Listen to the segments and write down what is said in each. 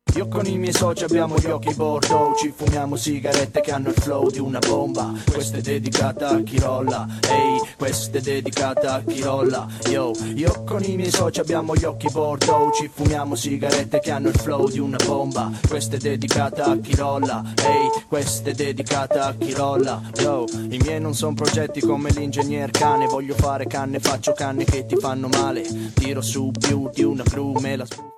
Io con i miei soci abbiamo gli occhi bordeaux, ci fumiamo sigarette che hanno il flow di una bomba. Questa è dedicata a chi rolla, ehi, questa è dedicata a chi rolla. Yo, io con i miei soci abbiamo gli occhi bordeaux, ci fumiamo sigarette che hanno il flow di una bomba. Questa è dedicata a chi rolla, ehi, questa è dedicata a chi rolla. Yo, i miei non sono progetti come l'ingegner cane, voglio fare canne, faccio canne che ti fanno male. Tiro su più di una crew, me la spuffo.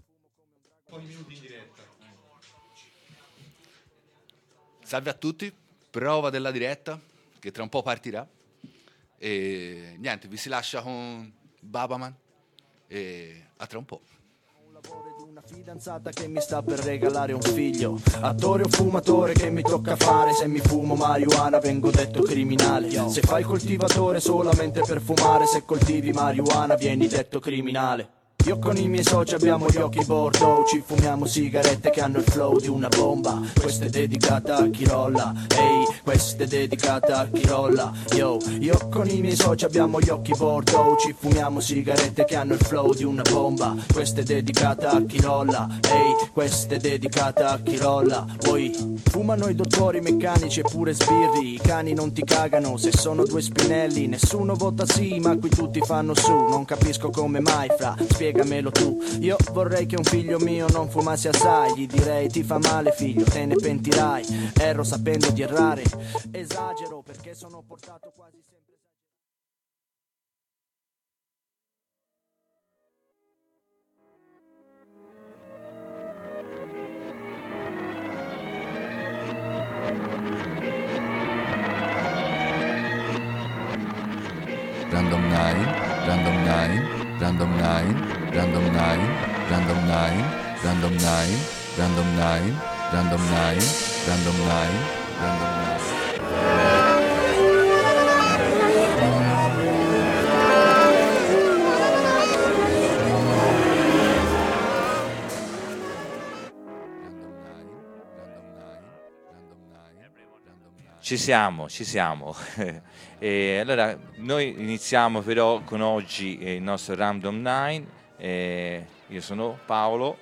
Salve a tutti, prova della diretta che tra un po' partirà e niente, vi si lascia con Babaman e a tra un po'. Una fidanzata che mi sta per regalare un figlio, attore o fumatore che mi tocca fare, se mi fumo marijuana vengo detto criminale. Se fai coltivatore solamente per fumare, se coltivi marijuana vieni detto criminale. Io con i miei soci abbiamo gli occhi bordeaux, ci fumiamo sigarette che hanno il flow di una bomba. Questa è dedicata a chi rolla, ehi, questa è dedicata a chi rolla. Yo, io con i miei soci abbiamo gli occhi bordeaux, ci fumiamo sigarette che hanno il flow di una bomba. Questa è dedicata a chi rolla, ehi, questa è dedicata a chi rolla. Poi fumano i dottori, meccanici e pure sbirri, i cani non ti cagano se sono due spinelli. Nessuno vota sì ma qui tutti fanno su, non capisco come mai fra, spiegamelo tu. Io vorrei che un figlio mio non fumasse assai, gli direi ti fa male figlio, te ne pentirai. Erro sapendo di errare, esagero perché sono portato quasi sempre. Random 9, Random 9, Random 9, Random 9, Random 9, Random 9, Random 9, Random 9, Random 9, Random 9. Ci siamo. E allora noi iniziamo però con oggi il nostro Random 9. Io sono Paolo.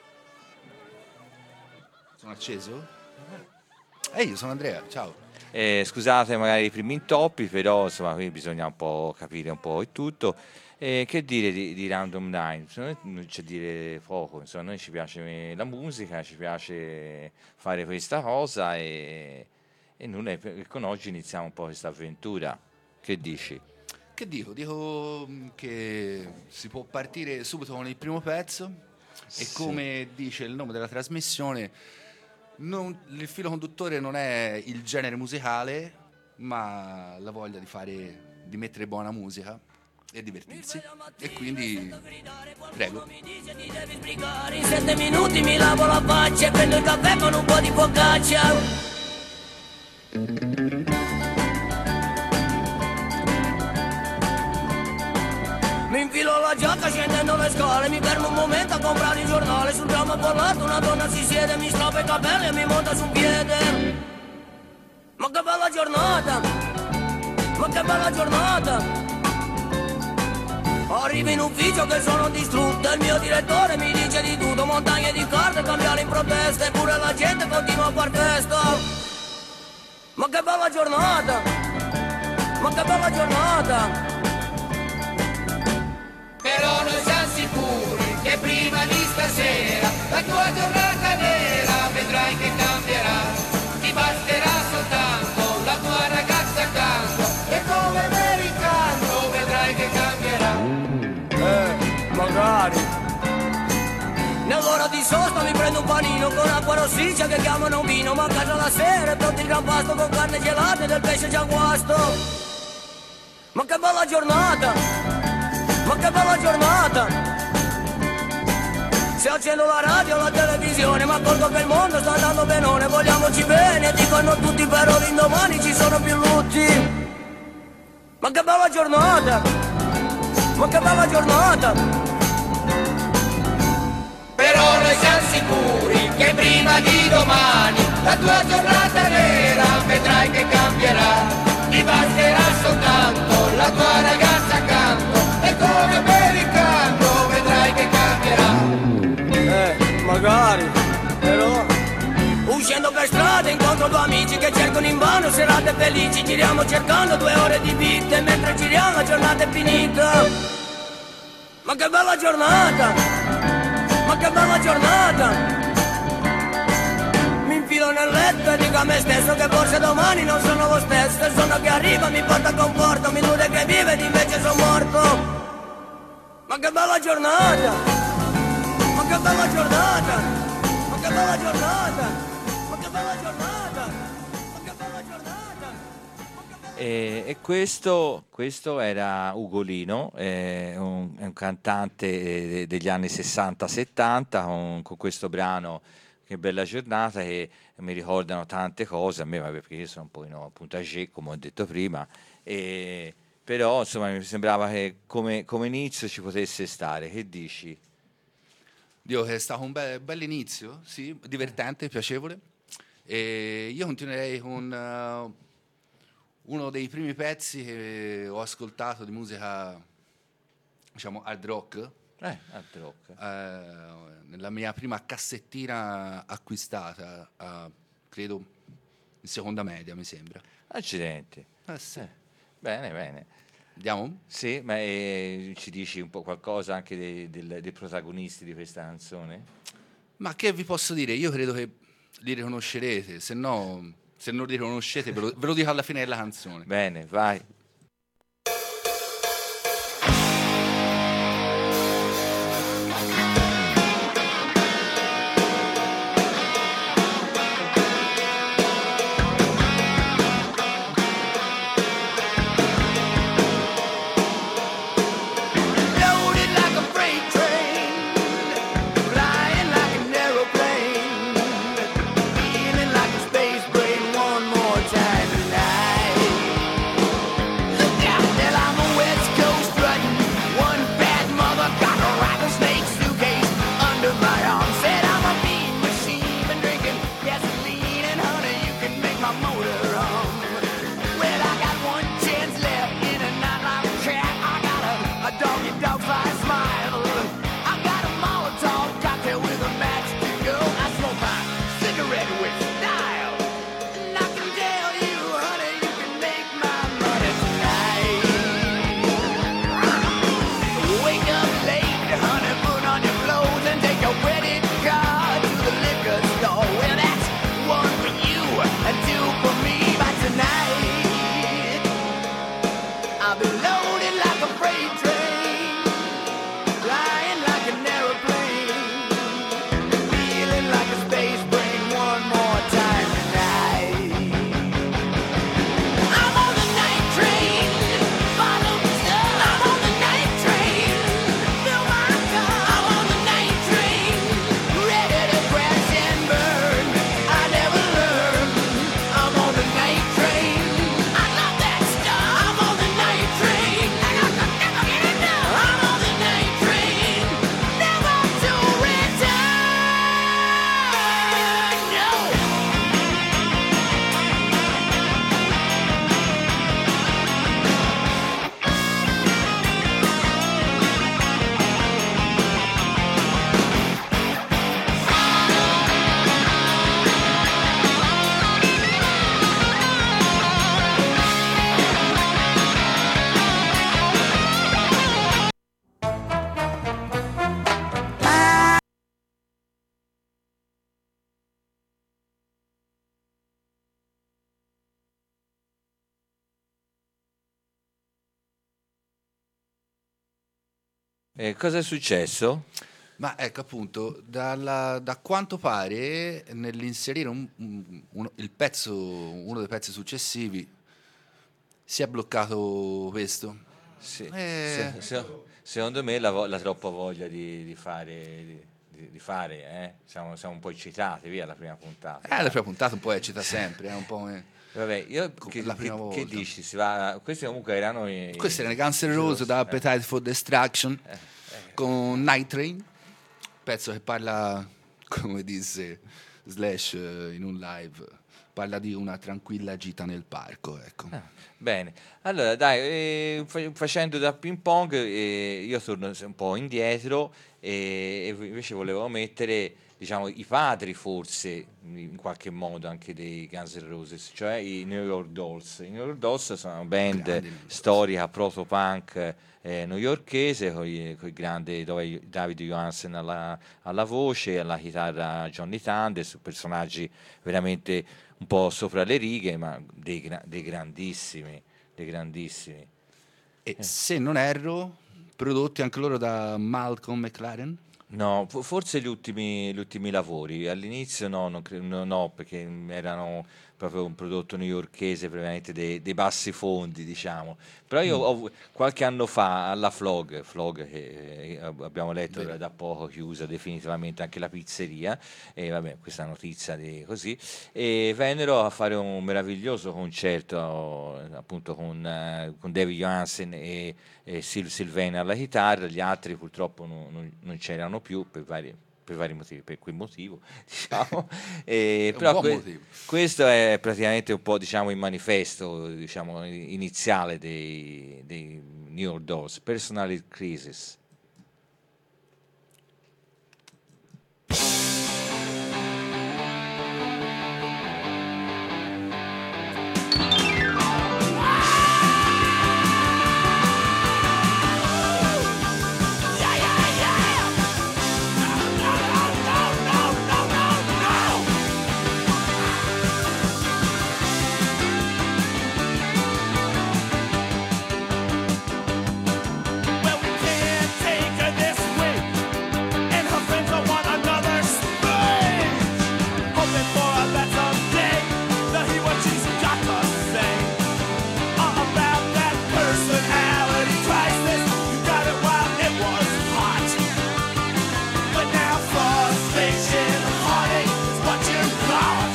Sono acceso? Io sono Andrea, ciao. Scusate magari i primi intoppi, però insomma qui bisogna un po' capire un po' il tutto. Che dire di Random 9? Non c'è dire poco, insomma, a noi ci piace la musica, ci piace fare questa cosa e nulla, con oggi iniziamo un po' questa avventura. Che dici? Che dico? Dico che si può partire subito con il primo pezzo e Sì. come dice il nome della trasmissione, il filo conduttore non è il genere musicale, ma la voglia di mettere buona musica e divertirsi. E quindi prego. In 7 minuti mi lavo la faccia e prendo il caffè con un po' di focaccia. Mi infilo la giacca scendendo le scale, mi fermo un momento a comprare il giornale. Sul tram bollato una donna si siede, mi strappa i capelli e mi monta su un piede. Ma che bella giornata, ma che bella giornata. Arrivo in ufficio che sono distrutto, il mio direttore mi dice di tutto, montagne di carte, cambiare in protesta, eppure la gente continua a far festa. Ma che bella giornata, ma che bella giornata. Però noi siamo sicuri che prima di stasera la tua giornata nera vedrai che cambierà. Ti basterà soltanto la tua ragazza accanto e come meritando vedrai che cambierà. Magari. Nell'ora di sosta mi prendo un panino con acqua rossiccia che chiamano vino, ma a casa la sera è pronto il gran pasto con carne gelata e del pesce già guasto. Ma che bella giornata, ma che bella giornata. Se accendo la radio o la televisione mi accorgo che il mondo sta andando benone. Vogliamoci bene, dicono tutti, però l'indomani ci sono più lutti. Ma che bella giornata, ma che bella giornata. Però noi siamo sicuri che prima di domani la tua giornata nera vedrai che cambierà. Ti basterà soltanto la tua ragazza accanto e come americano vedrai che cambierà. Magari. scendo per strada, incontro due amici che cercano invano serate felici. Giriamo cercando 2 ore di vita e mentre giriamo la giornata è finita. Ma che bella giornata, ma che bella giornata. Mi infilo nel letto e dico a me stesso che forse domani non sono lo stesso. Il sonno che arriva mi porta conforto, mi illude che vive ed invece sono morto. Ma che bella giornata, ma che bella giornata, ma che bella giornata, ma che bella giornata, ma che bella giornata. E questo era Ugolino, è un cantante degli anni 60-70 con questo brano Che bella giornata, che mi ricordano tante cose a me, vabbè, perché io sono un po' appunto âgé, come ho detto prima, però insomma mi sembrava che come inizio ci potesse stare. Che dici? Dico che è stato un bel inizio, sì, divertente, piacevole. E io continuerei con uno dei primi pezzi che ho ascoltato di musica, diciamo, hard rock. Hard rock. Nella mia prima cassettina acquistata, credo in seconda media, mi sembra. Accidenti. Sì. Bene. Andiamo? Sì, ma ci dici un po' qualcosa anche dei protagonisti di questa canzone? Ma che vi posso dire? Io credo che li riconoscerete, se no, se non li riconoscete ve lo dico alla fine della canzone. Bene, vai. Loaded like a freight train, flying like an aeroplane, feeling like a space brain one more time tonight. Look out, well I'm a West Coast strutting, one bad mother got a rattlesnake suitcase under my arm. Said I'm a mean machine, been drinking gasoline and honey, you can make my motor hum. Well I got one chance left in a nightlife chat. I got a dog fight smile. I got a Molotov cocktail with a match to go. I smoke my cigarette with style, and I can tell you, honey, you can make my money tonight. Wake up late, honey, put on your clothes and take your credit card to the liquor store. Well, that's one for you and 2 for me. But tonight I'll be loaded like a freight train, flying like an aeroplane, feeling like a space brain one more time tonight. I'm on the night train, bottoms up. I'm on the night train, fill my cup. I'm on the night train, ready to crash and burn. I never learn. I'm on the night train, I love that stuff. I'm on the night train, I got to never get enough. I'm on the night train, never to return. No. Cosa è successo? Ma ecco appunto, da quanto pare nell'inserire uno dei pezzi successivi si è bloccato questo. Sì. Eh. Secondo me la troppa voglia di fare, siamo un po' eccitati via la prima puntata. La prima puntata un po' eccita sempre, è un po'. Vabbè, La prima volta. che dici? Questi comunque erano Questi erano i Guns N' Roses da Appetite for Destruction con Night Train, pezzo che parla, come disse Slash in un live, parla di una tranquilla gita nel parco, ecco. Bene, allora dai, facendo da ping pong io torno un po' indietro e invece volevo mettere diciamo, i padri forse in qualche modo anche dei Guns N' Roses, cioè i New York Dolls. I New York Dolls sono una band Grandi. storica proto-punk newyorkese con il grande David Johansen alla voce, alla chitarra Johnny Thunders, personaggi veramente un po' sopra le righe, ma dei grandissimi, dei grandissimi. E se non erro, prodotti anche loro da Malcolm McLaren. No, forse gli ultimi lavori, all'inizio no, no, perché erano proprio un prodotto newyorkese, praticamente dei bassi fondi, diciamo. Però io qualche anno fa alla Flog che abbiamo letto da poco, chiusa definitivamente anche la pizzeria, e vabbè, questa notizia di così, e vennero a fare un meraviglioso concerto appunto con David Johansen e Sylvain alla chitarra. Gli altri purtroppo non c'erano più per vari motivi, per quel motivo, diciamo. Però motivo. questo è praticamente un po', diciamo, il manifesto, diciamo, iniziale dei New York Dolls, Personality Crisis. Well, we can't take her this way, and her friends are one another's slaves, hoping for a better day to hear what she's got to say about that personality crisis. You got it while it was hot, but now frustration, heartache is what you got.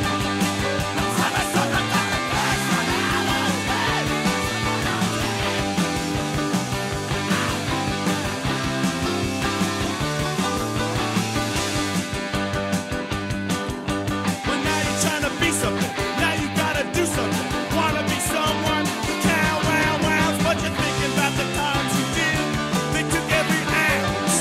Well, now you're trying to be something. Now you gotta do something. Wanna be someone who can wow, but you're thinking about the times you did. They took every ounce.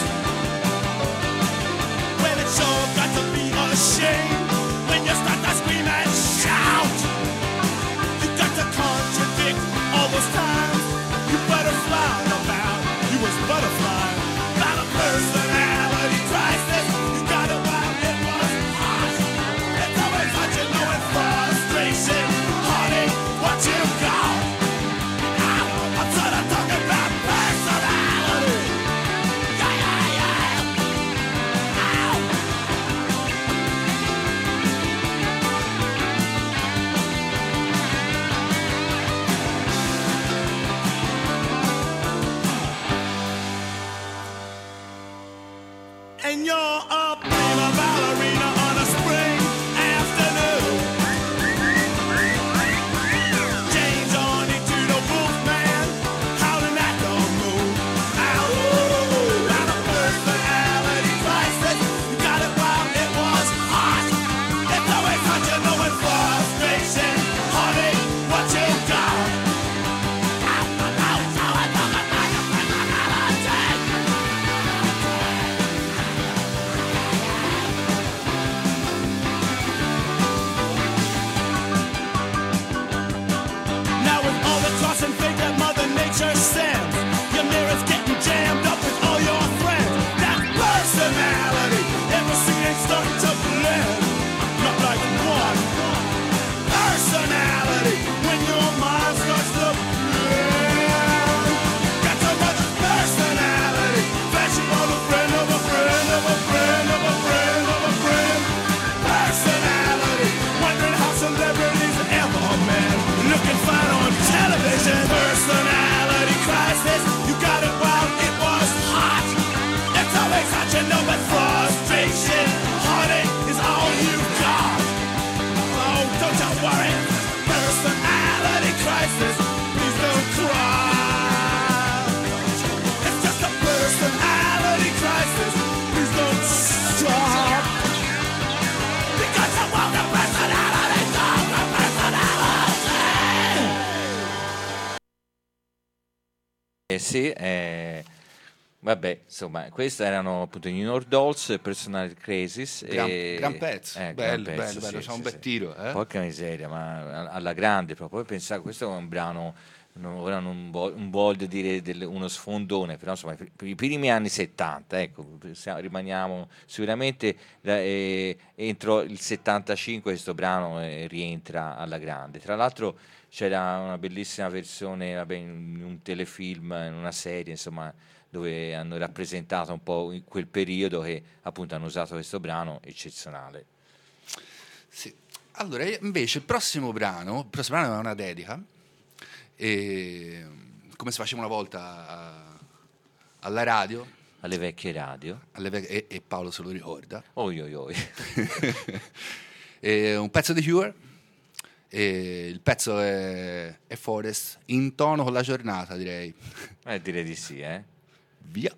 Well, it sure got to be a shame when you start to scream and shout. You got to contradict all those times. You butterfly about. You was butterfly. Not a personality crisis. You got it while it was hot. It's always hot, you know it's frustration, heartache, what you got. I'm sort of talking about personality. Yeah, yeah, yeah. Ow. And you're a prima ballerina on a spring afternoon. Change on into the Wolfman, howling at the moon. Ow, got a personality crisis. You got it while it was hot. It's always hot, you know it's frustration, heartache, what you got. Ow, ow, ow, so I talk about your personality. Now with all the toss and fake that Mother Nature sends, your mirror's getting jammed up with all your friends. That personality, everything ain't starting to blend. Not like one personality when your mind starts to blend. Got another personality, flashing on a friend of a friend of a friend of a friend of a friend. Personality, wondering how celebrities ever met. Looking fine on television. Personality crisis, you got it while it was hot. It's always hot, you know, but frustration, heartache is all you got. Oh, don't you worry. Personality crisis, please don't cry. It's just a personality crisis, please don't stop. Because you want a personality, don't a personality. Sì, Vabbè, insomma, questi erano appunto i New York Dolls, Personal Crisis. Gran pezzo, bello, pezzo, bello, sì, c'ha un sì, bel sì. tiro. Porca miseria, ma alla grande proprio. Poi pensavo, questo è un brano, ora non voglio dire uno sfondone, però insomma, i primi anni 70, ecco, rimaniamo sicuramente entro il 75 questo brano rientra alla grande. Tra l'altro c'era una bellissima versione, vabbè, in un telefilm, in una serie, insomma, dove hanno rappresentato un po' in quel periodo, che appunto hanno usato questo brano eccezionale. Sì. Allora, invece il prossimo brano è una dedica, e, come si faceva una volta alla radio, Alle vecchie radio. E Paolo se lo ricorda. Oi oi oi. È un pezzo di Cure, e il pezzo è Forest, in tono con la giornata, direi. Direi di sì, Via.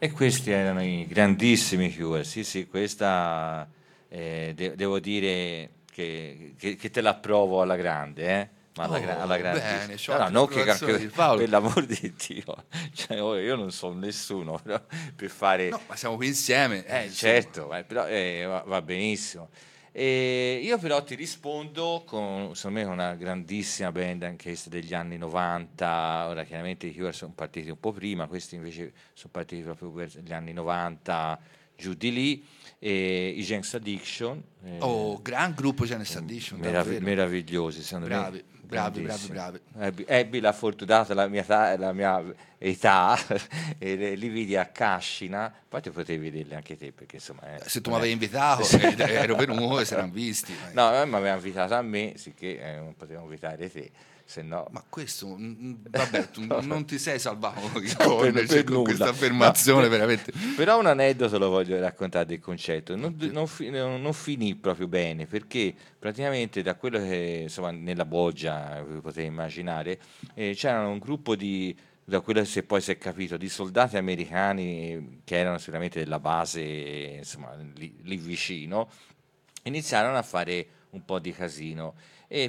E questi erano i grandissimi Cure. Sì, questa devo dire che te l'approvo alla grande, ma alla grandissima. Bene, c'ho No, altre non che approvazioni, Paolo. per l'amor di Dio, cioè, io non sono nessuno però, per fare... No, ma siamo qui insieme. Insomma. certo, però va benissimo. E io però ti rispondo con, secondo me, una grandissima band anche questa degli anni 90. Ora chiaramente i Cure sono partiti un po' prima, questi invece sono partiti proprio per gli anni 90, giù di lì, e i Jane's Addiction. Gran gruppo Jane's Addiction, davvero. Meravigliosi, secondo me. Bravi. Ebbi la fortunata la mia età e li vidi a Cascina, poi ti potevi vederli anche te perché insomma se tu mi avevi invitato ero venuto e si erano visti. No, mi aveva invitato a me, sicché non potevamo invitare te, se no... Ma questo, vabbè, tu non ti sei salvato con nulla. questa affermazione, veramente. Però un aneddoto lo voglio raccontare del concerto. Non finì proprio bene, perché praticamente da quello che insomma nella Bolgia vi potete immaginare, c'era un gruppo da quello che poi si è capito, di soldati americani che erano sicuramente della base insomma lì vicino, iniziarono a fare un po' di casino. E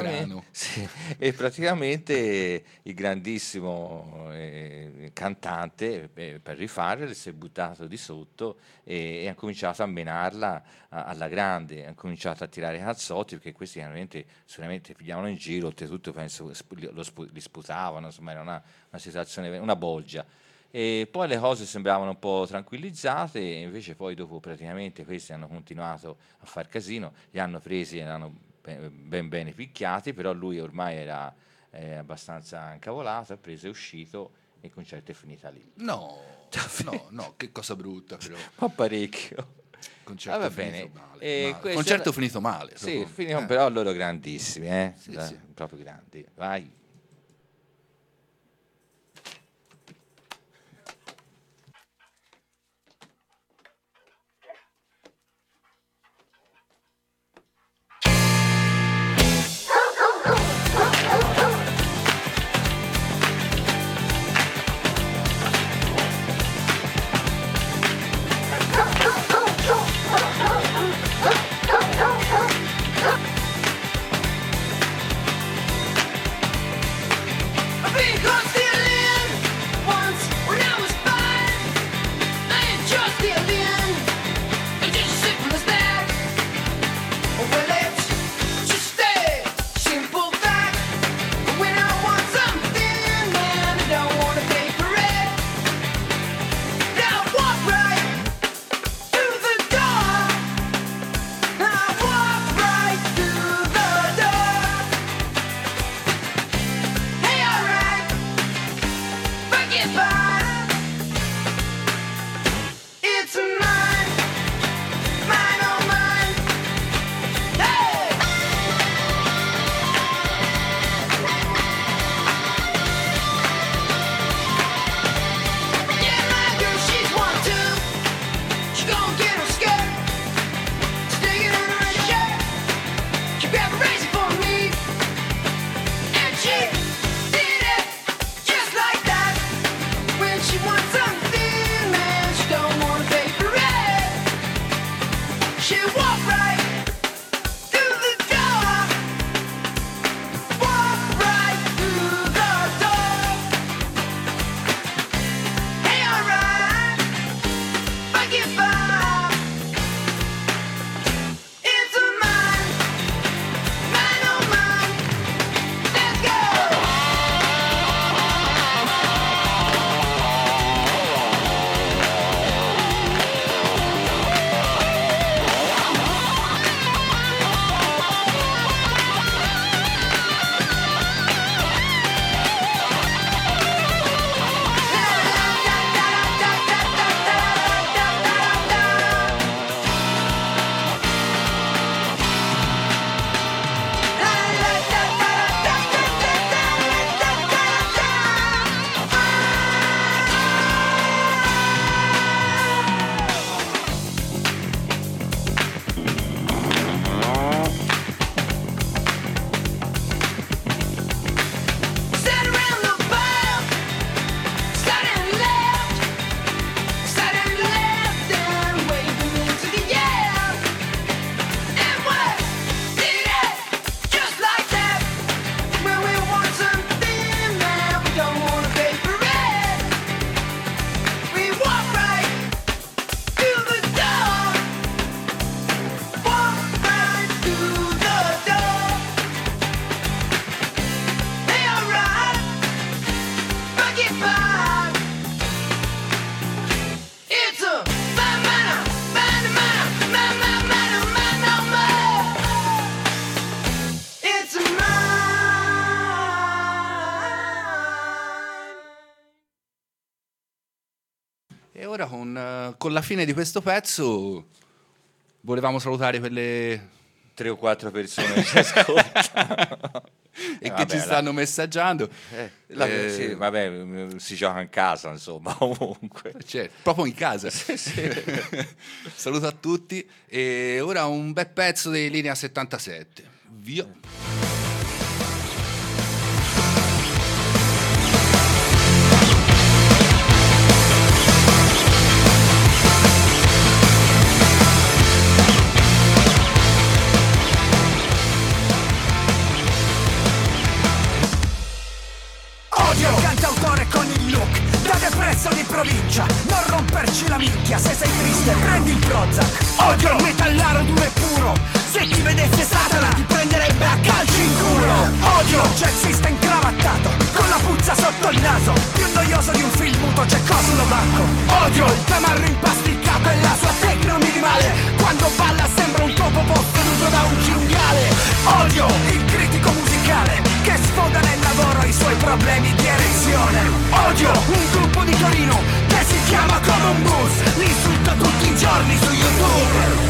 praticamente il grandissimo cantante per rifare si è buttato di sotto e ha cominciato a menarla alla grande, ha cominciato a tirare cazzotti perché questi sicuramente pigliavano in giro, oltretutto penso li sputavano, insomma era una situazione, una bolgia. E poi le cose sembravano un po' tranquillizzate, e invece poi dopo praticamente questi hanno continuato a far casino, li hanno presi e hanno ben bene picchiati, però lui ormai era abbastanza incavolato, ha preso, è uscito e il concerto è finita lì. No, che cosa brutta però. Ma parecchio. Concerto va finito bene. male. Concerto finito male. Sì, però loro grandissimi, Sì. proprio grandi. Vai. E ora con la fine di questo pezzo volevamo salutare quelle 3 o 4 persone che ci ascoltano. e che ci stanno messaggiando. Sì, vabbè, si gioca in casa, insomma, ovunque. Certo, proprio in casa. Saluto a tutti e ora un bel pezzo di Linea 77. Via. Odio cantautore con il look da depresso di provincia. Non romperci la minchia, se sei triste prendi il Prozac. Odio il metallaro duro e puro, se ti vedesse Satana ti prenderebbe a calci in culo. Odio il jazzista incravattato con la puzza sotto il naso, più noioso di un film muto c'è Cosimo Bacco. Odio il tamarro impasticato e la sua tecno minimale, quando balla sembra un topo posseduto da un cinghiale. Odio il critico musicale che sfoga nel lavoro i suoi problemi di erezione. Odio un gruppo di Torino che si chiama Common Bus, li insulto tutti i giorni su YouTube.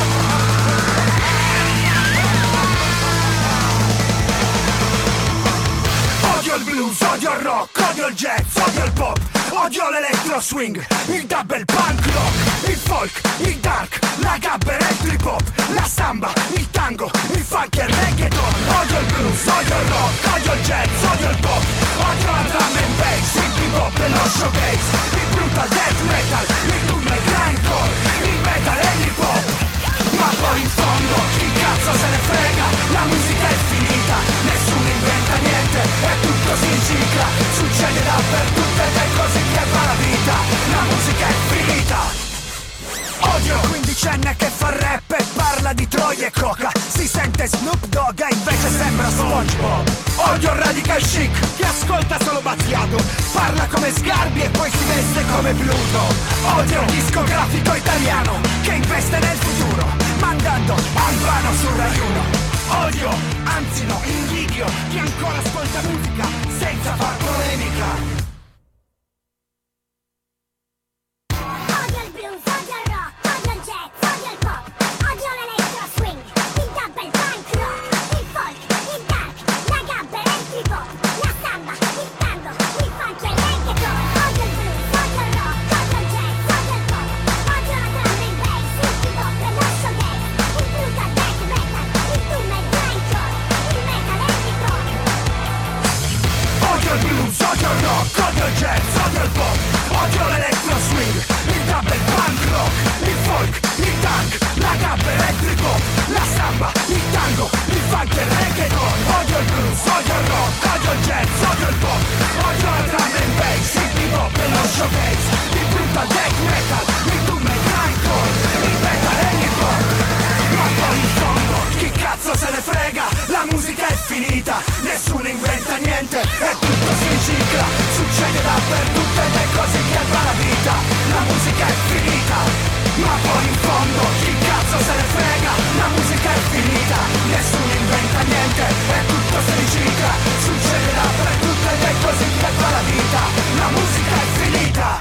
Odio il blues, odio il rock, odio il jazz, odio il pop, odio l'electro swing, il double punk rock, il folk, il dark, la gabber e il trip hop, la samba, il tango, il funk e il reggaeton. Odio il blues, odio il rock, odio il jazz, odio il pop, odio la drum and bass, il hip hop e lo showcase, il brutal death metal, il doom e il grindcore, il metal e l'hip hop. Ma poi in fondo chi cazzo se ne frega, la musica è finita, nessuno inventa niente e tutto si ricicla, succede dappertutto ed è così che va la vita, la musica è finita. Odio il quindicenne che fa rap e parla di troia e coca, si sente Snoop Dogg e invece sembra SpongeBob. Odio il radical chic che ascolta solo Battiato, parla come Sgarbi e poi si veste come Pluto. Odio il discografico italiano che investe nel futuro, mandando Albano su Rai 1. Odio, anzi no, invidio chi ancora ascolta musica senza far polemica. Odio il blues, odio il rock, odio il jazz, odio il pop, odio l'electro swing, il double punk rock, il folk, il dark, la gabber e il trip hop, la samba, il tango, il funk e il reggaeton. Odio il blues, odio il rock, odio il jazz, odio il pop, odio la drum and bass, il hip hop e lo showcase, il brutal death metal, il doom e il grindcore, il metal e l'hip hop. Odio il blues, odio il rock, odio il jazz, odio il pop, odio l'electro swing, il double punk rock, il folk, il dark, la gabber e il trip hop, la samba, il tango, il funk e il reggaeton. Odio il blues, odio il rock, odio il jazz, odio il pop, odio la drum and bass, il hip hop e lo showcase, il brutal death metal, il doom e il grindcore, il metal e l'hip hop. Ma poi in fondo chi cazzo se ne frega, la musica è finita, nessuno inventa niente e tutto si ricicla, succede dappertutto ed è così che va la vita, la musica è finita. Ma poi in fondo chi cazzo se ne frega, la musica è finita, nessuno inventa niente e tutto si ricicla, succede dappertutto ed è così che va la vita, la musica è finita.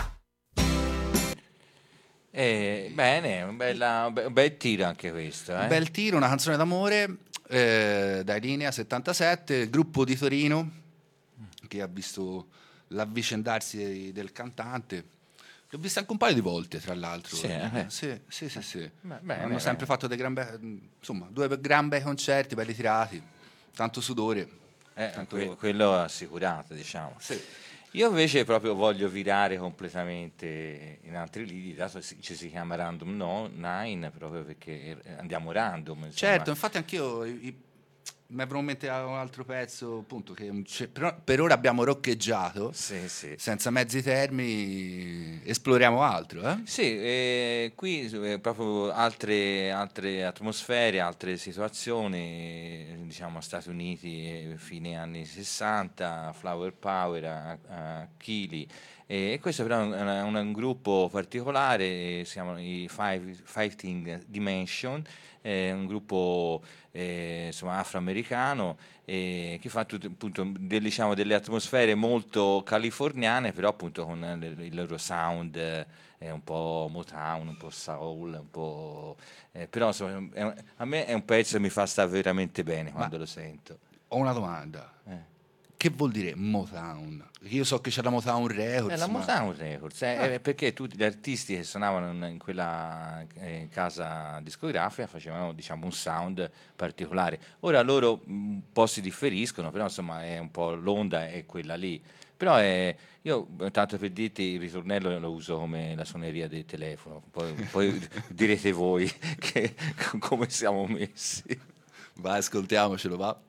Bene, un bel tiro anche questo. Un bel tiro, una canzone d'amore dai Linea 77, gruppo di Torino che ha visto l'avvicendarsi del cantante. L'ho visto anche un paio di volte, tra l'altro. Sì. Sì. Bene, Hanno sempre fatto dei insomma, 2 gran bei concerti, belli tirati, tanto sudore. Quello assicurato, diciamo. Sì. Io invece proprio voglio virare completamente in altri lidi, dato ci si chiama Random 9 proprio perché andiamo random. Insomma. Certo, infatti anch'io mi è venuto in mente un altro pezzo, appunto, che per ora abbiamo roccheggiato, sì. senza mezzi termini, esploriamo altro. Sì, qui proprio altre atmosfere, altre situazioni, diciamo Stati Uniti, fine anni 60, Flower Power, Achille, E questo però è un gruppo particolare, si chiamano i 15 Dimension, è un gruppo insomma, afroamericano che fa appunto delle atmosfere molto californiane, però appunto con il loro sound un po' Motown, un po' soul, un po', però insomma, a me è un pezzo che mi fa stare veramente bene quando lo sento. Ho una domanda. Che vuol dire Motown? Io so che c'è la Motown Records. La Motown Records, perché tutti gli artisti che suonavano in quella casa discografica facevano, diciamo, un sound particolare. Ora loro un po' si differiscono, però insomma è un po' l'onda è quella lì. Però io tanto per dirti il ritornello lo uso come la suoneria del telefono, poi direte voi come siamo messi. Vai, ascoltiamocelo, va.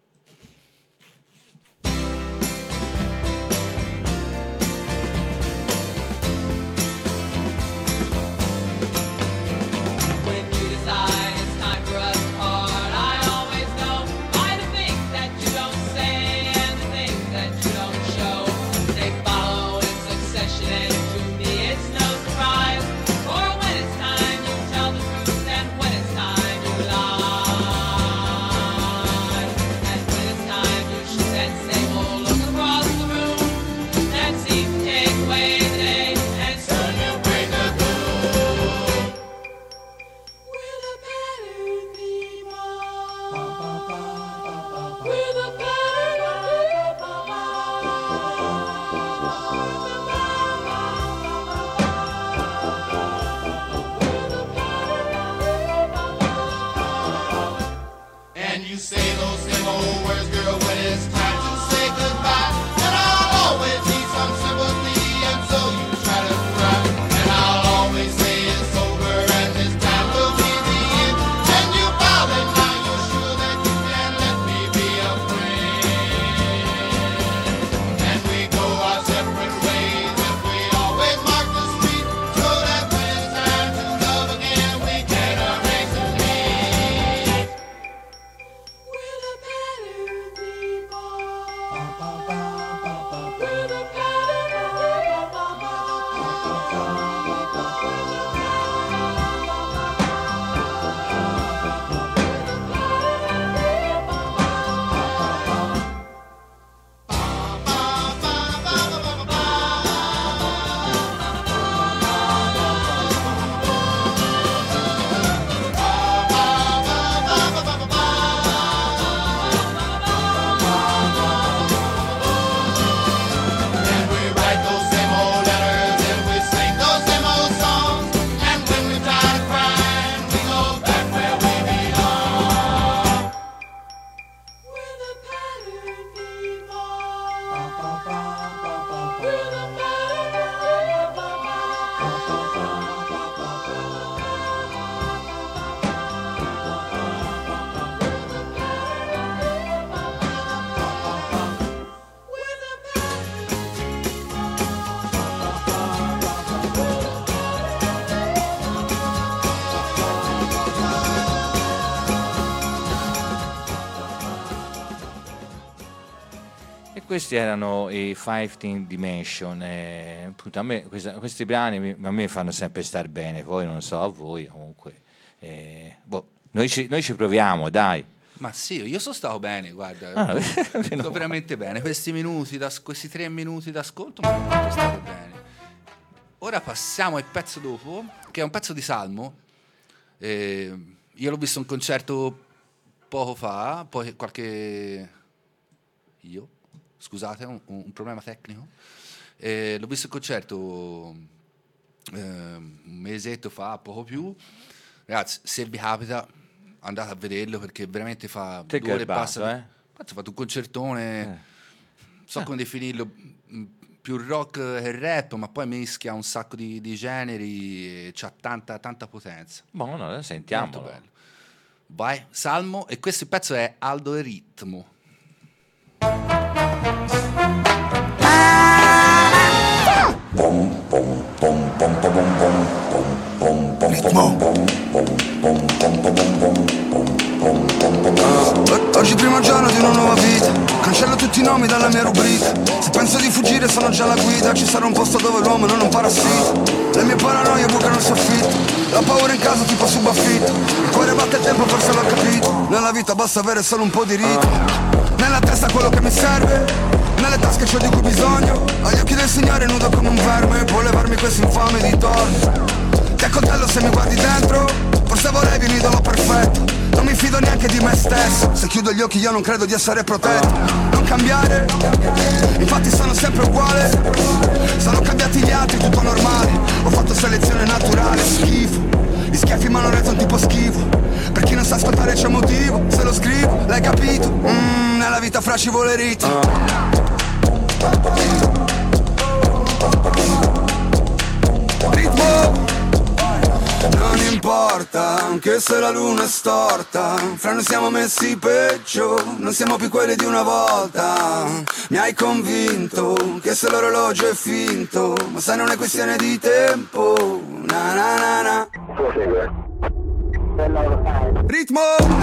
Questi erano i 15 Dimension, appunto a me questi brani a me fanno sempre star bene, poi non so a voi comunque, noi ci proviamo, dai. Ma sì, io sono stato bene, guarda, sto veramente bene, questi 3 minuti d'ascolto mi hanno fatto stare bene. Ora passiamo al pezzo dopo, che è un pezzo di Salmo. Io l'ho visto in concerto poco fa, poi scusate, un problema tecnico. L'ho visto in concerto un mesetto fa, poco più. Ragazzi, se vi capita, andate a vederlo perché veramente fa 2 ore e passa. Ha fatto un concertone, so come definirlo, più rock che rap, ma poi mischia un sacco di generi e c'ha tanta potenza. Buono, sentiamo. Molto bello. Vai, Salmo, e questo pezzo è Aldo e Ritmo. Oggi primo giorno di una nuova vita, cancello tutti i nomi nomi dalla mia rubrica. Se penso di fuggire sono già alla guida. Ci sarà un posto dove l'uomo non è un parassita. Le mie paranoie bucano il soffitto. La paura in casa tipo subaffitto. Il cuore batte il tempo, forse l'ho capito. Nella vita basta avere solo un po' di ritmo. Nella testa quello che mi serve, nelle tasche c'ho di cui bisogno. Agli occhi del Signore nudo come un verme. Può levarmi questo infame di torno. Ti accoltello se mi guardi dentro. Forse volevi un idolo perfetto. Non mi fido neanche di me stesso. Se chiudo gli occhi io non credo di essere protetto. Non cambiare, infatti sono sempre uguale. Sono cambiati gli altri, tutto normale. Ho fatto selezione naturale, schifo. Gli schiaffi mi hanno reso un tipo schifo. Per chi non sa ascoltare c'è motivo. Se lo scrivo, l'hai capito? Nella vita fra ci vuole ritmo. Ritmo. Non importa, anche se la luna è storta. Fra noi siamo messi peggio. Non siamo più quelli di una volta. Mi hai convinto che se l'orologio è finto. Ma sai non è questione di tempo. Na na na na. Ritmo.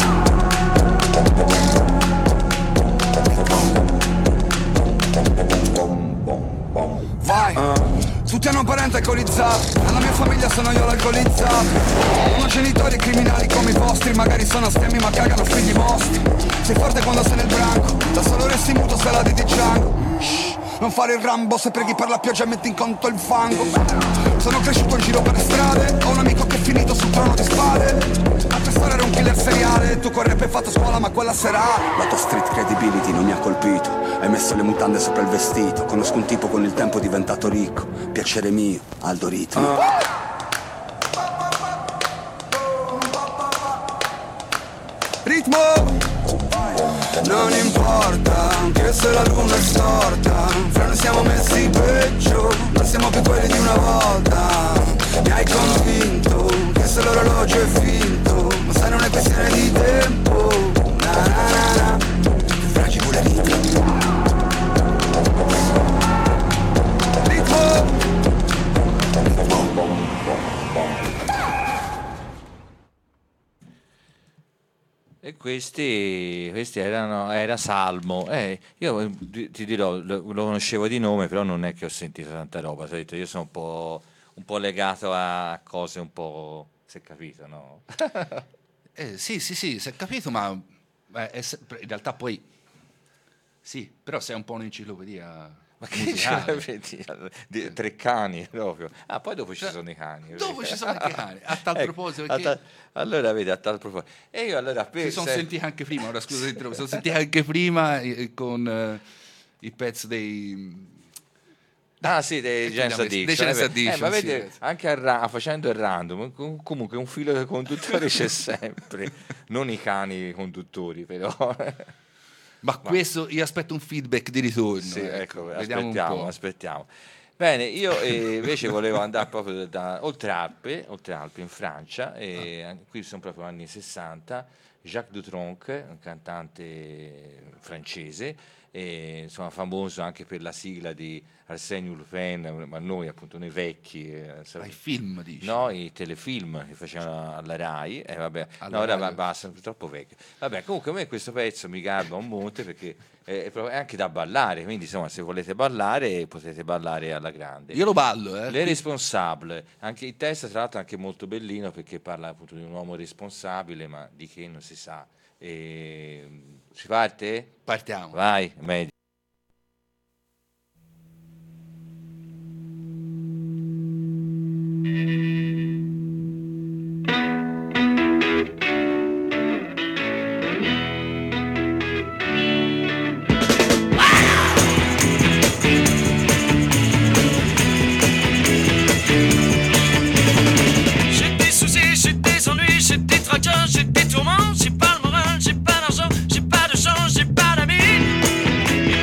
Vai. Tutti hanno parenti alcolizzati. Nella mia famiglia sono io l'alcolizzato. Non ho genitori criminali come i vostri. Magari sono stemmi ma cagano figli mostri. Sei forte quando sei nel branco. Da solo resti muto se la di Django. Non fare il Rambo, se preghi per la pioggia e metti in conto il fango. Sono cresciuto in giro per le strade. Ho un amico che è finito sul trono di spade. Altra storia era un killer seriale. Tu con rap hai fatto scuola ma quella serale. La tua street credibility non mi ha colpito. Hai messo le mutande sopra il vestito. Conosco un tipo con il tempo diventato ricco. Piacere mio, Aldo Ritmo. Ritmo. Non importa, anche se la luna è storta. Fra noi siamo messi peggio. Non siamo più quelli di una volta. Mi hai convinto che se l'orologio è finto. Ma sai non è questione di tempo. Na na na na. Che fragile vuole ritmo. Ritmo. E questi era Salmo. Io ti dirò, lo conoscevo di nome, però non è che ho sentito tanta roba. Io sono un po' legato a cose un po', si è capito, no? Sì, si è capito, ma in realtà poi sì, però sei un po' un'enciclopedia. Ma che c'è? Tre cani proprio. Ah, poi dopo ci sono i cani. Dopo ci sono anche i cani. A tal proposito, perché allora vedi, a tal proposito. E io allora si sono sentiti anche prima. Ora scusa, si sono sentiti anche prima con il pezzo dei. Ah sì, dei James Addiction. Ma vedi, sì, anche facendo il random, comunque un filo conduttore c'è sempre. Non i cani conduttori, però. Ma questo io aspetto un feedback di ritorno. Sì, ecco, aspettiamo. Bene, io invece volevo andare proprio oltre Alpi in Francia, e qui sono proprio anni 60. Jacques Dutronc, un cantante francese, insomma famoso anche per la sigla di Arsène Lupin, ma noi appunto noi vecchi i film dici? No, i telefilm che facevano alla Rai, vabbè, alla no, ora Rai. basta, troppo vecchio. Vabbè, comunque a me questo pezzo mi garba un monte perché è anche da ballare, quindi insomma se volete ballare potete ballare alla grande. Io lo ballo, Le responsable, anche il testo tra l'altro è anche molto bellino perché parla appunto di un uomo responsabile, ma di che non si sa. Si parte? Partiamo. Vai, meglio. J'ai des soucis, j'ai des ennuis, j'ai des tracas, j'ai des tourments, j'ai pas le moral, j'ai pas d'argent, j'ai pas de chance, j'ai pas d'amis.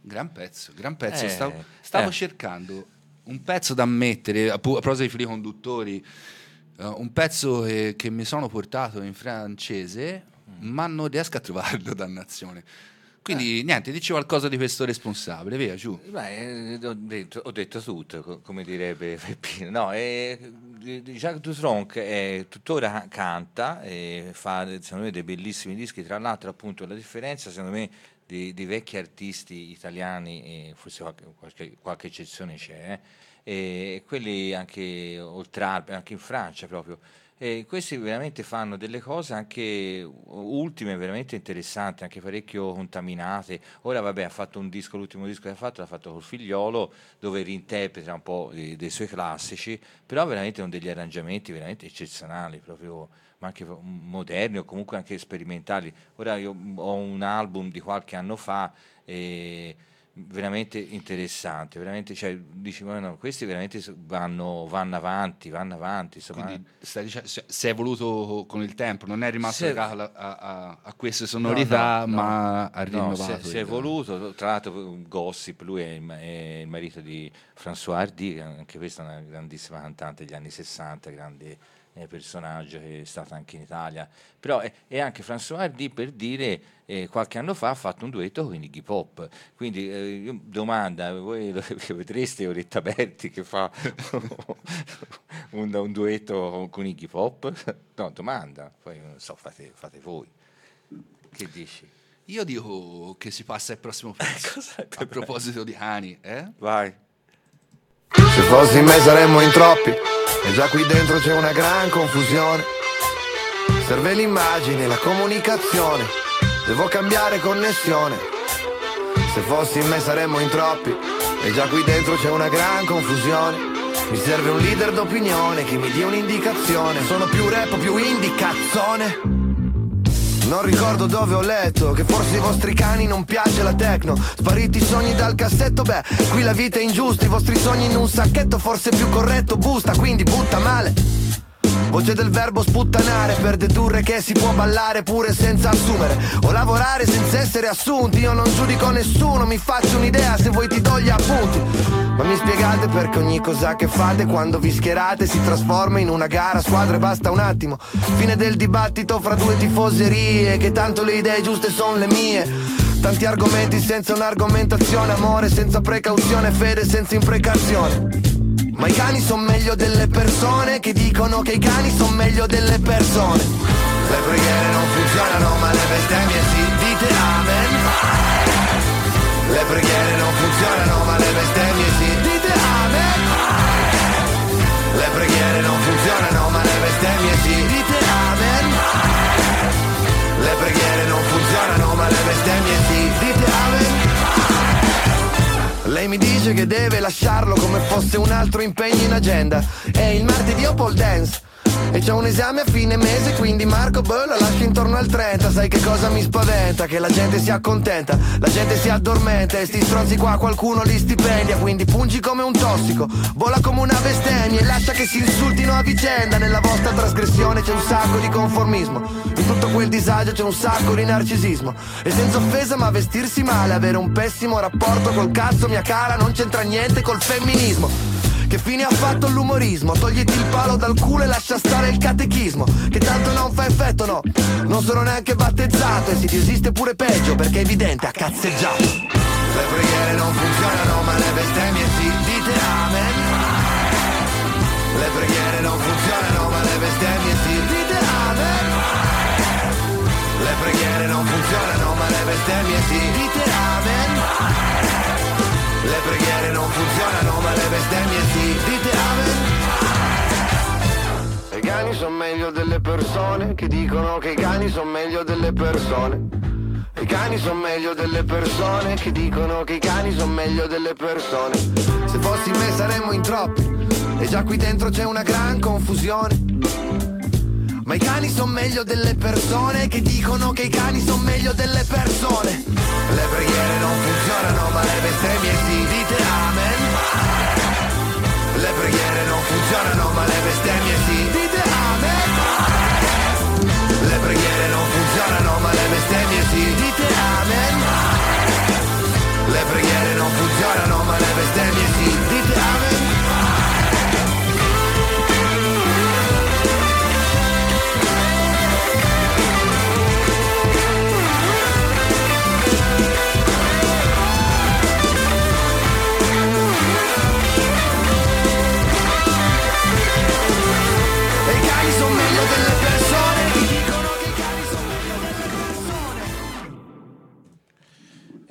Gran pezzo. Stavo cercando un pezzo da mettere, a proposito di fili conduttori, un pezzo che mi sono portato in francese, ma non riesco a trovarlo, dannazione. Quindi niente, dici qualcosa di questo responsabile, via giù. Beh, ho detto tutto, come direbbe Peppino. No, Jacques Dutronc tuttora canta e fa, secondo me, dei bellissimi dischi. Tra l'altro, appunto, la differenza, secondo me, di vecchi artisti italiani, forse qualche eccezione c'è, e quelli anche oltralpe, anche in Francia proprio. Questi veramente fanno delle cose anche ultime, veramente interessanti, anche parecchio contaminate. Ora vabbè, ha fatto un disco, l'ultimo disco che l'ha fatto col figliolo, dove reinterpreta un po' dei suoi classici, però veramente con degli arrangiamenti veramente eccezionali, proprio, ma anche moderni o comunque anche sperimentali. Ora io ho un album di qualche anno fa veramente interessante, veramente, cioè, dici, ma no, questi veramente vanno avanti, insomma. Quindi stai dicendo, si è evoluto con il tempo, non è rimasto legato a queste sonorità, ma ha rinnovato. Si è evoluto, tra l'altro Gossip, lui è il marito di François Hardy, anche questa è una grandissima cantante degli anni 60, grande personaggio che è stata anche in Italia, però è anche François Hardy, per dire, qualche anno fa ha fatto un duetto con Iggy Pop, quindi domanda, voi vedreste Oretta Berti che fa un duetto con Iggy Pop? No, domanda, poi non so, fate voi, che dici? Io dico che si passa al prossimo pezzo. A proposito di cani, vai. Se fossi in me saremmo in troppi, e già qui dentro c'è una gran confusione. Serve l'immagine, la comunicazione, devo cambiare connessione. Se fossi in me saremmo in troppi, e già qui dentro c'è una gran confusione. Mi serve un leader d'opinione che mi dia un'indicazione. Sono più rap o più indicazzone. Non ricordo dove ho letto che forse ai vostri cani non piace la techno. Spariti i sogni dal cassetto, beh, qui la vita è ingiusta. I vostri sogni in un sacchetto, forse più corretto, busta, quindi butta male. Voce del verbo sputtanare per dedurre che si può ballare pure senza assumere o lavorare senza essere assunti. Io non giudico nessuno, mi faccio un'idea, se vuoi ti do gli appunti. Ma mi spiegate perché ogni cosa che fate quando vi schierate si trasforma in una gara a squadre, basta un attimo. Fine del dibattito fra due tifoserie, che tanto le idee giuste sono le mie. Tanti argomenti senza un'argomentazione, amore senza precauzione, fede senza imprecazione. Ma i cani son meglio delle persone che dicono che i cani son meglio delle persone. Le preghiere non funzionano ma le bestemmie sì, dite amen. Le preghiere non funzionano ma le bestemmie sì, dite amen. Le preghiere non funzionano ma le bestemmie sì, dite amen. Le preghiere non funzionano ma le bestemmie sì, dite amen. Lei mi dice che deve lasciarlo come fosse un altro impegno in agenda. È il martedì o pole dance e c'è un esame a fine mese, quindi Marco lo lascia intorno al 30. Sai che cosa mi spaventa? Che la gente si accontenta, la gente si addormenta e sti stronzi qua qualcuno li stipendia. Quindi pungi come un tossico, vola come una bestemmia e lascia che si insultino a vicenda. Nella vostra trasgressione c'è un sacco di conformismo, in tutto quel disagio c'è un sacco di narcisismo. E senza offesa ma vestirsi male, avere un pessimo rapporto col cazzo, mia cara, non c'entra niente col femminismo. Che fine ha fatto l'umorismo? Togliti il palo dal culo e lascia stare il catechismo, che tanto non fa effetto, no. Non sono neanche battezzato e se ti esiste pure peggio, perché è evidente, ha cazzeggiato. Le preghiere non funzionano ma le bestemmie sì, dite amen. Le preghiere non funzionano ma le bestemmie sì, dite amen. Le preghiere non funzionano ma le bestemmie sì, dite amen. Le preghiere non funzionano ma le bestemmie sì, dite amen. I cani sono meglio delle persone che dicono che i cani sono meglio delle persone. I cani sono meglio delle persone che dicono che i cani sono meglio delle persone. Se fossi me saremmo in troppi e già qui dentro c'è una gran confusione. Ma i cani sono meglio delle persone che dicono che i cani sono meglio delle persone. Le preghiere non funzionano ma le bestemmie sì, dite amen. Le preghiere non funzionano ma le bestemmie sì, dite amen. Le preghiere non funzionano ma le bestemmie sì, dite amen. Le preghiere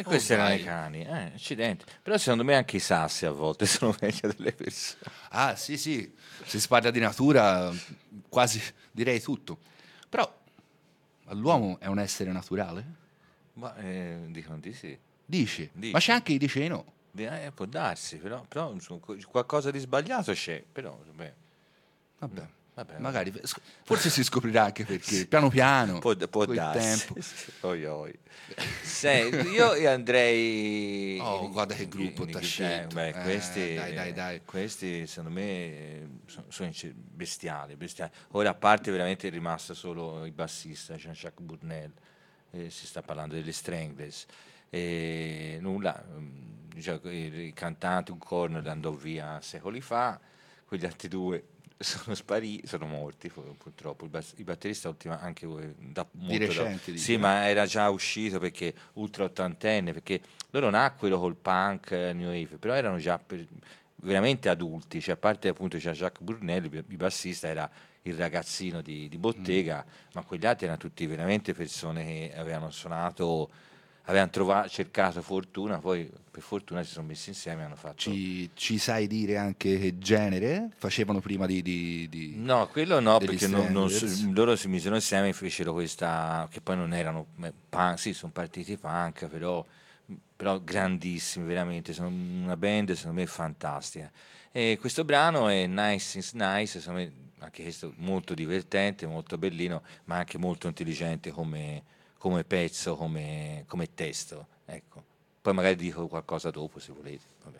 questi erano i cani, accidenti. Però secondo me anche i sassi a volte sono meglio delle persone. Ah, sì, se si parla di natura, quasi direi tutto. Però l'uomo è un essere naturale? Ma dicono di sì. Dici? Ma c'è anche chi dice di no. Può darsi, però insomma, qualcosa di sbagliato c'è, però Vabbè. vabbè. Magari, forse si scoprirà anche perché, piano piano, può col darsi. tempo. Oi. Io andrei. Oh, guarda che gruppo t'ha scelto. Dai. Questi secondo me sono bestiali. Ora, a parte veramente è rimasto solo il bassista Jean-Jacques Bournel, si sta parlando delle Stranglers. Nulla, il cantante, un corner andò via secoli fa, quegli altri due sono spariti, sono morti purtroppo. Il batterista anche da molto di recente, sì, ma era già uscito perché ultra ottantenne, perché loro nacquero col punk new wave, però erano già veramente adulti, cioè a parte appunto c'era Jacques Bournel, il bassista era il ragazzino di bottega, ma quegli altri erano tutti veramente persone che avevano suonato, avevano cercato fortuna, poi per fortuna si sono messi insieme e hanno fatto. Ci sai dire anche che genere facevano prima di No, quello no, degli perché loro si misero insieme e fecero questa, che poi non erano punk, sì, sono partiti punk, però grandissimi, veramente, sono una band secondo me fantastica. E questo brano è Nice Since Nice, secondo me anche questo molto divertente, molto bellino, ma anche molto intelligente come pezzo, come testo, ecco. Poi magari dico qualcosa dopo se volete. Vabbè.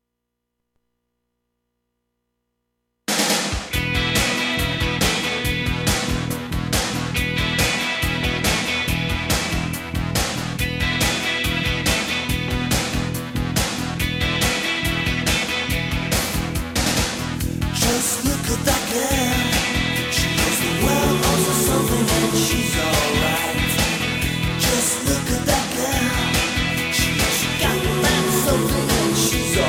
Just look at that girl. She knows the world owes her something and she's alright. Just look at that girl. She got that something and she's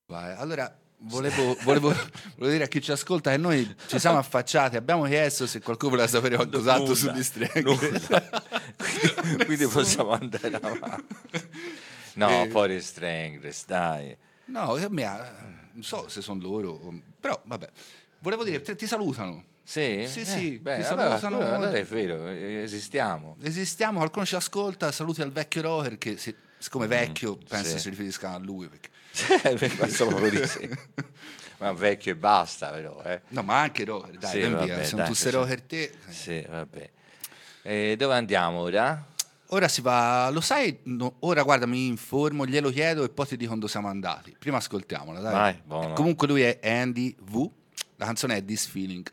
Vai, allora volevo dire a chi ci ascolta che noi ci siamo affacciati, abbiamo chiesto se qualcuno voleva sapere qualcos'altro sugli Stranglers. Quindi possiamo andare avanti. No, poi gli Stranglers, dai. No, non so se sono loro, però vabbè. Volevo dire, ti salutano. Sì? Sì, beh, ti allora salutano. è vero, esistiamo. Esistiamo, qualcuno ci ascolta, saluti al vecchio Rocker che siccome vecchio penso sì. si riferiscano a lui. Perché... Insomma, ma vecchio e basta, però. No, ma anche Rocker, dai, Sì, vabbè, sono dai, tu sei Rocker te. Sì, vabbè. Dove andiamo ora? Ora si va, lo sai, ora guarda, mi informo, glielo chiedo e poi ti dico quando siamo andati. Prima ascoltiamola, dai. Vai, buono. Comunque lui è Andy V, la canzone è This Feeling.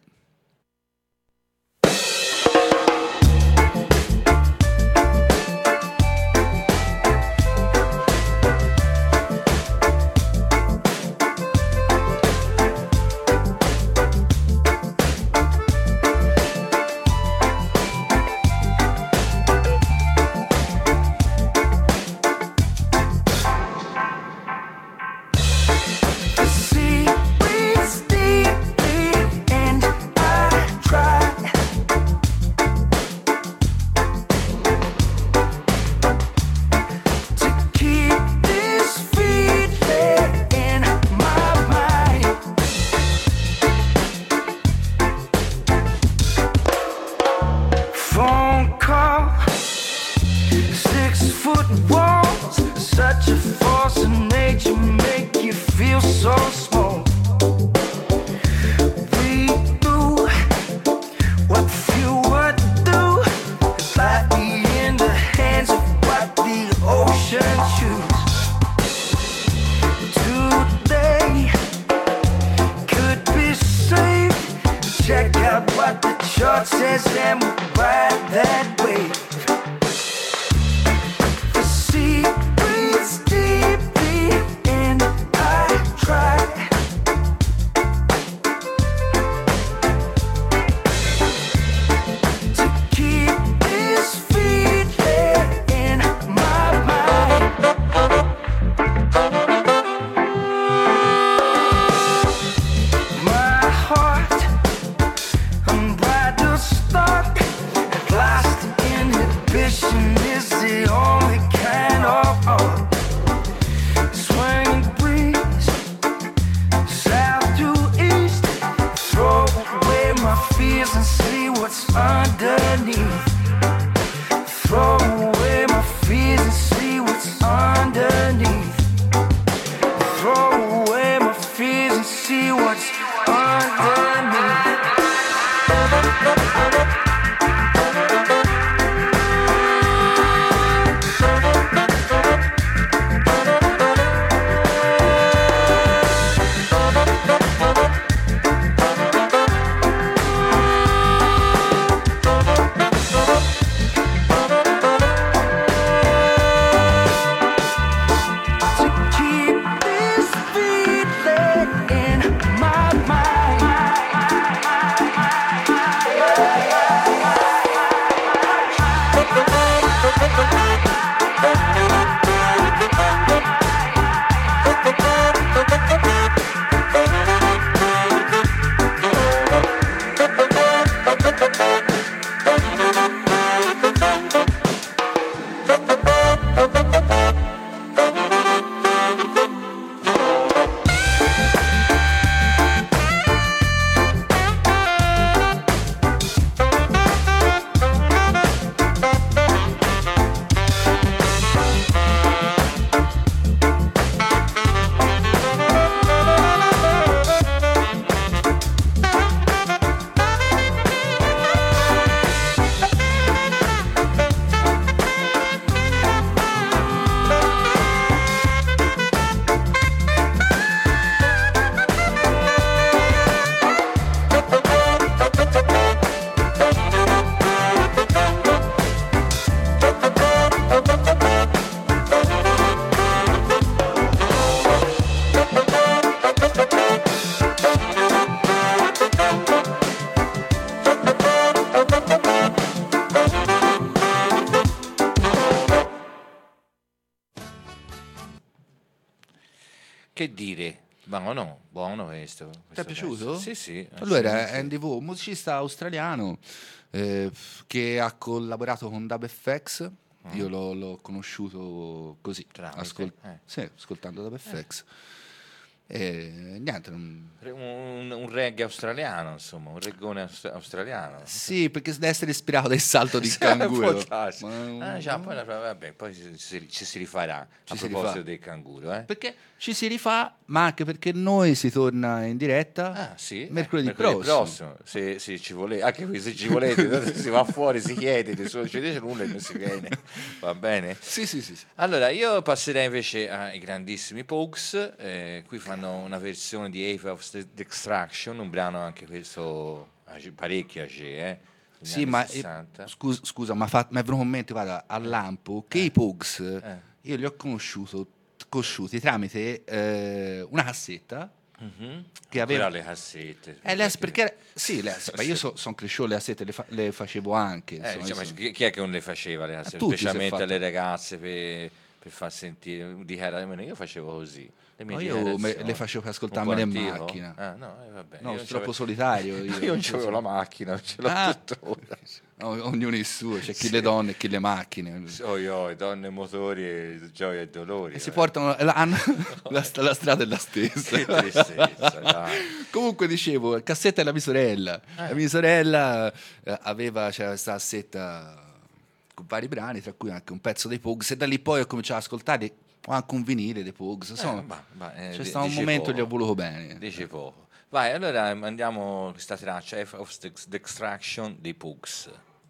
Che dire, Ma no, buono questo. Ti è piaciuto? Sì, sì. Allora, sì. Andy Vo, un musicista australiano che ha collaborato con Dub FX. Io l'ho conosciuto così, Tramite, sì, ascoltando Dub FX. E niente. Un reggae australiano, insomma, un reggone australiano. Sì, perché deve essere ispirato dal salto di canguro. Poi ci si rifarà proposito del canguro. Perché ci si rifà, ma anche perché noi si torna in diretta mercoledì prossimo. Se ci volete, anche qui se ci volete, si va fuori, si chiede, nessuno ci dice nulla e non si viene. Va bene? Sì. Allora, io passerei invece ai grandissimi Pogues. Qui fanno una versione di Ave of Extraction, un brano anche questo parecchio age, sì, ma scusa, ma è venuto in mente, guarda, al lampo che i Pogues io li ho conosciuti tramite una cassetta che aveva le cassette. Perché io sono cresciuto, le cassette le facevo anche. Insomma, chi è che non le faceva le cassette? Specialmente alle ragazze per far sentire io facevo così. Io le facevo per ascoltarmele in macchina. Vabbè. No, sono troppo solitario. Io non c'avevo la macchina, ce l'ho tuttora. Ognuno il suo, c'è chi le donne e chi le macchine. Donne, motori, e gioia e dolori. E si portano la strada è la stessa. Che tristezza, dai. Comunque dicevo, cassetta della mia sorella. La mia sorella c'era questa cassetta con vari brani, tra cui anche un pezzo dei Pogues, e da lì poi ho cominciato ad ascoltare anche un vinile dei Pogues. C'è stato un momento che gli ho voluto bene. Dice poco. Vai, allora mandiamo questa traccia of the Extraction dei Pogues.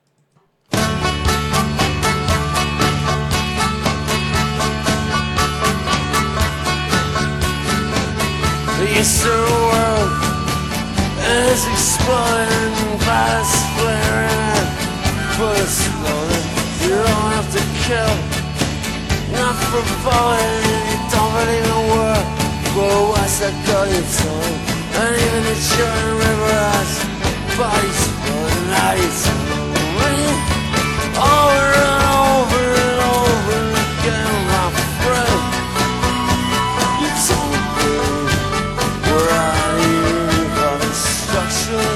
Yes, the world is exploding, fast flaring, but it's slowly. You don't have to kill, not for falling. You don't really know where, but what's that got your tongue? And even the Jordan River has bodies floating out your tongue. Over and over and over again, my friend. You told me we're out here of destruction.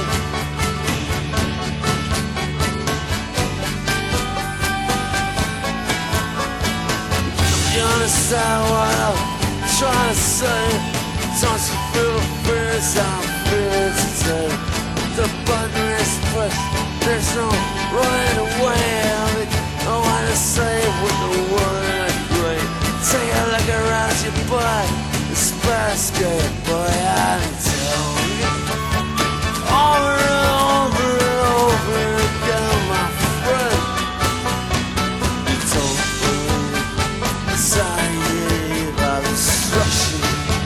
You understand what I'm trying to say? Don't you feel the fears I'm feeling today? The button is pushed, there's no running away. I wanna say with the word great. Take a look around your butt, this basket, boy, I tell you. Over and over and over again, my friend. You told me, sorry about destruction.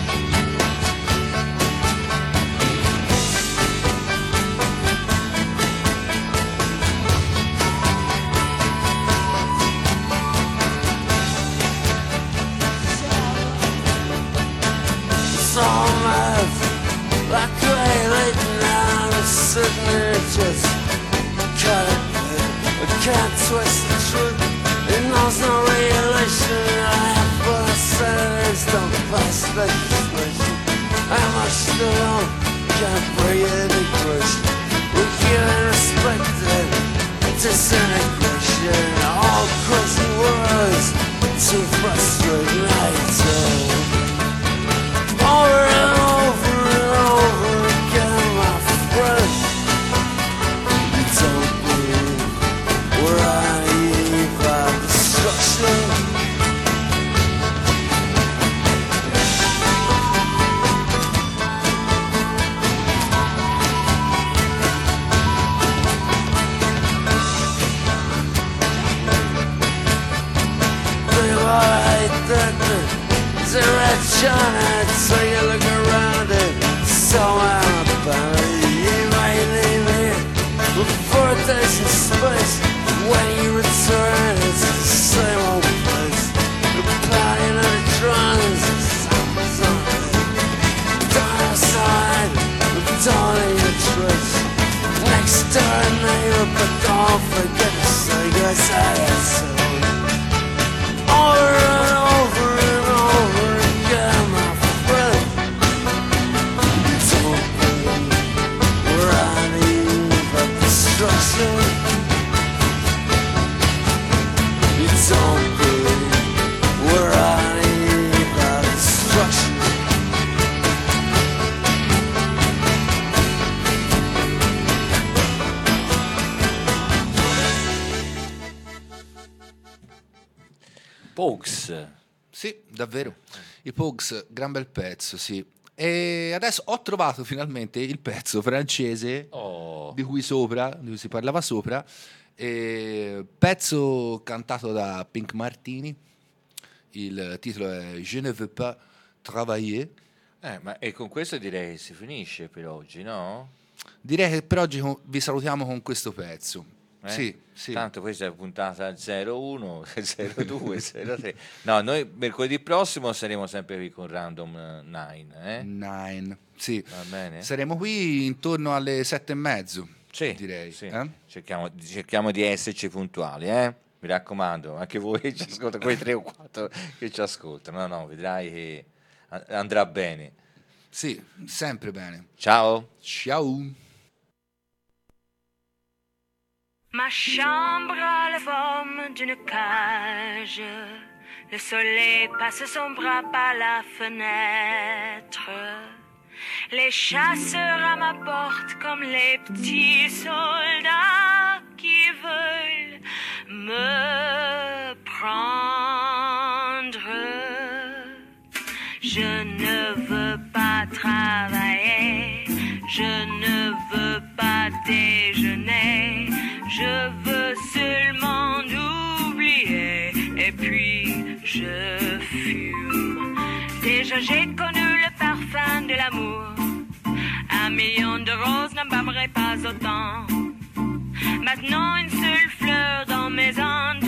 Like great late now, I'm sitting there just cut it. I can't twist the truth. It knows no regulation. I have for the senators don't pass legislation. I'm a still can't bring it in question. We're giving respect to disintegration. All crazy words too frustrating. I tell you. Over and over and over again, my friend. You told me we're out here by destruction. Babe, I hate that direction. Take a look around it, so I'm about it. You might leave here before there's in space. When you return, it's the same old place. The pounding of the drums, the sounds on it. Down outside, the dawn of your tricks. Next door neighbor, but don't forget to say yes, I am so. Over and over and over again, my friend. Pogues. Sì, davvero. I Pogues, gran bel pezzo, sì. E adesso ho trovato finalmente il pezzo francese di cui si parlava sopra, pezzo cantato da Pink Martini. Il titolo è Je ne veux pas travailler. E con questo direi che si finisce per oggi, no? Direi che per oggi vi salutiamo con questo pezzo. Sì. Tanto questa è puntata 01, 02, 03. No, noi mercoledì prossimo saremo sempre qui con Random 9. Sì. Va bene? Saremo qui intorno alle 7:30. Sì, direi. Sì. Cerchiamo di esserci puntuali, mi raccomando, anche voi che ci ascoltate, quei 3 o 4 che ci ascoltano. No, vedrai che andrà bene. Sì, sempre bene. Ciao. Ma chambre a la forme d'une cage. Le soleil passe son bras par la fenêtre. Les chasseurs à ma porte comme les petits soldats qui veulent me prendre. Je ne veux pas travailler, je ne veux pas déjeuner, je veux seulement oublier et puis je fume. Déjà j'ai connu le parfum de l'amour, 1 million de roses n'embaumerait pas autant. Maintenant une seule fleur dans mes ondes